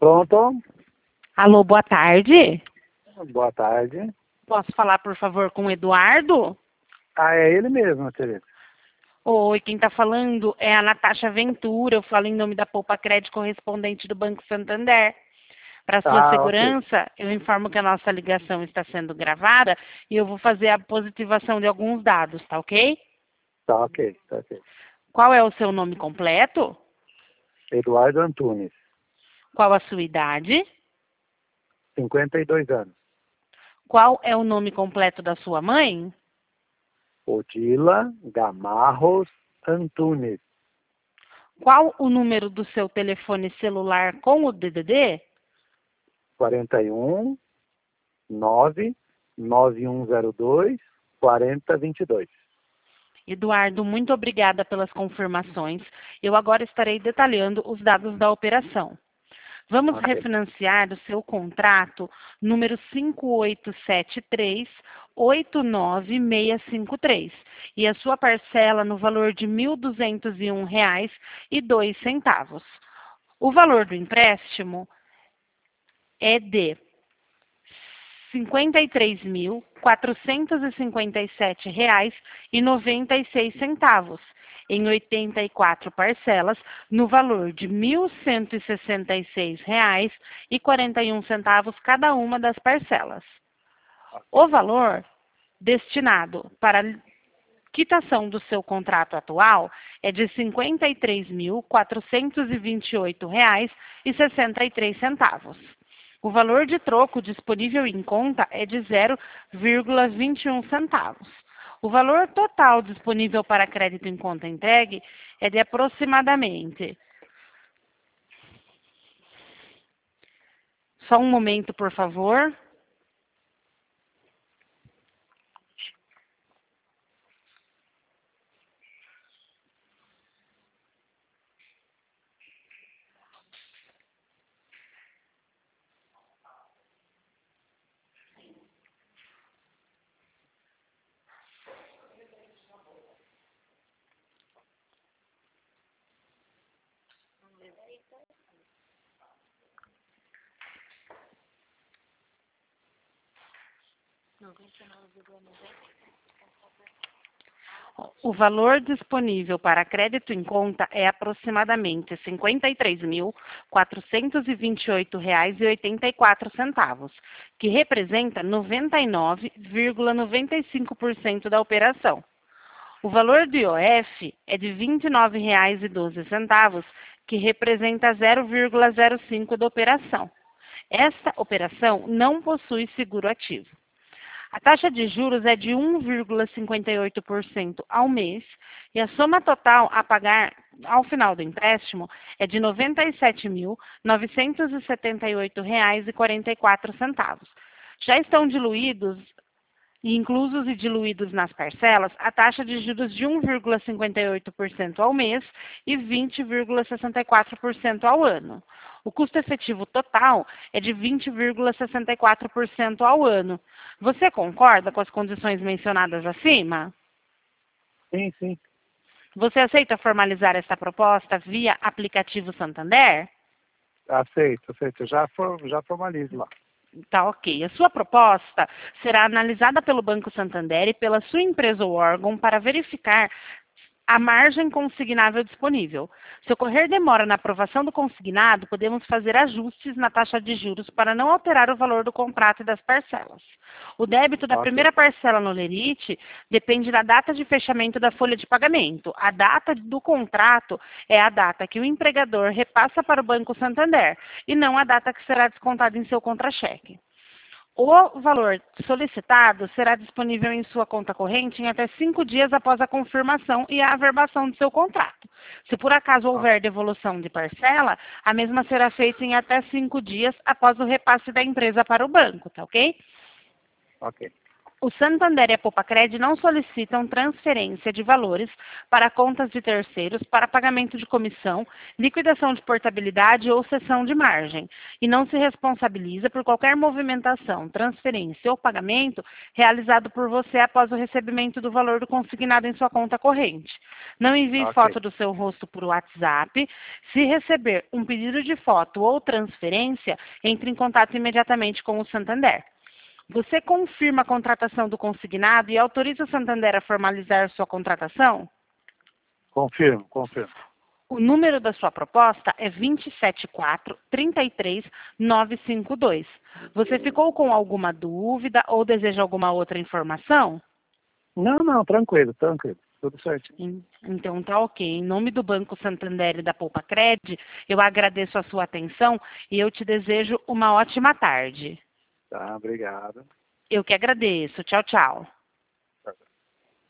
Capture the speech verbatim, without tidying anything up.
Pronto? Alô, boa tarde. Boa tarde. Posso falar, por favor, com o Eduardo? Ah, é ele mesmo, Tereza. Oi, quem está falando é a Natasha Ventura. Eu falo em nome da Poupa Crédito correspondente do Banco Santander. Para sua Ah, ok. segurança, eu informo que a nossa ligação está sendo gravada e eu vou fazer a positivação de alguns dados, tá ok? Tá ok, tá ok. Qual é o seu nome completo? Eduardo Antunes, Qual a sua idade? cinquenta e dois anos. Qual é o nome completo da sua mãe? Odila Gamarros Antunes, Qual o número do seu telefone celular com o D D D? quarenta e um, nove, nove um zero dois, quarenta vinte e dois. Eduardo, muito obrigada pelas confirmações. Eu agora estarei detalhando os dados da operação. Vamos Ok. refinanciar o seu contrato número cinco oito sete três, oito nove seis cinco três e a sua parcela no valor de mil duzentos e um reais e dois centavos. O valor do empréstimo é de cinquenta e três mil, quatrocentos e cinquenta e sete reais e noventa e seis centavos, em oitenta e quatro parcelas, no valor de mil cento e sessenta e seis reais e quarenta e um centavos cada uma das parcelas. O valor destinado para a quitação do seu contrato atual é de cinquenta e três mil, quatrocentos e vinte e oito reais e sessenta e três centavos. O valor de troco disponível em conta é de zero vírgula vinte e um centavos. O valor total disponível para crédito em conta entregue é de aproximadamente. Só um momento, por favor. O valor disponível para crédito em conta é aproximadamente cinquenta e três mil, quatrocentos e vinte e oito reais e oitenta e quatro centavos, que representa noventa e nove vírgula noventa e cinco por cento da operação. O valor do I O F é de vinte e nove reais e doze centavos, que representa zero vírgula zero cinco por cento da operação. Esta operação não possui seguro ativo. A taxa de juros é de um vírgula cinquenta e oito por cento ao mês e a soma total a pagar ao final do empréstimo é de noventa e sete mil, novecentos e setenta e oito reais e quarenta e quatro centavos. Já estão diluídos e inclusos e diluídos nas parcelas a taxa de juros de um vírgula cinquenta e oito por cento ao mês e vinte vírgula sessenta e quatro por cento ao ano. O custo efetivo total é de vinte vírgula sessenta e quatro por cento ao ano. Você concorda com as condições mencionadas acima? Sim, sim. Você aceita formalizar esta proposta via aplicativo Santander? Aceito, aceito. Já, for, já formalizo lá. Tá ok. A sua proposta será analisada pelo Banco Santander e pela sua empresa ou órgão para verificar a margem consignável disponível. Se ocorrer demora na aprovação do consignado, podemos fazer ajustes na taxa de juros para não alterar o valor do contrato e das parcelas. O débito da Ok. primeira parcela no Lerite depende da data de fechamento da folha de pagamento. A data do contrato é a data que o empregador repassa para o Banco Santander e não a data que será descontada em seu contra-cheque. O valor solicitado será disponível em sua conta corrente em até cinco dias após a confirmação e a averbação do seu contrato. Se por acaso houver devolução de parcela, a mesma será feita em até cinco dias após o repasse da empresa para o banco, tá ok? Ok. O Santander e a Poupacred não solicitam transferência de valores para contas de terceiros para pagamento de comissão, liquidação de portabilidade ou cessão de margem, e não se responsabiliza por qualquer movimentação, transferência ou pagamento realizado por você após o recebimento do valor do consignado em sua conta corrente. Não envie Ok. foto do seu rosto por WhatsApp. Se receber um pedido de foto ou transferência, entre em contato imediatamente com o Santander. Você confirma a contratação do consignado e autoriza o Santander a formalizar sua contratação? Confirmo, confirmo. O número da sua proposta é dois sete quatro, três três, nove cinco dois. Você ficou com alguma dúvida ou deseja alguma outra informação? Não, não, tranquilo, tranquilo. Tudo certinho. Em- Então tá ok. Em nome do Banco Santander e da Poupacred, eu agradeço a sua atenção e eu te desejo uma ótima tarde. Tá, obrigado. Eu que agradeço. Tchau, tchau.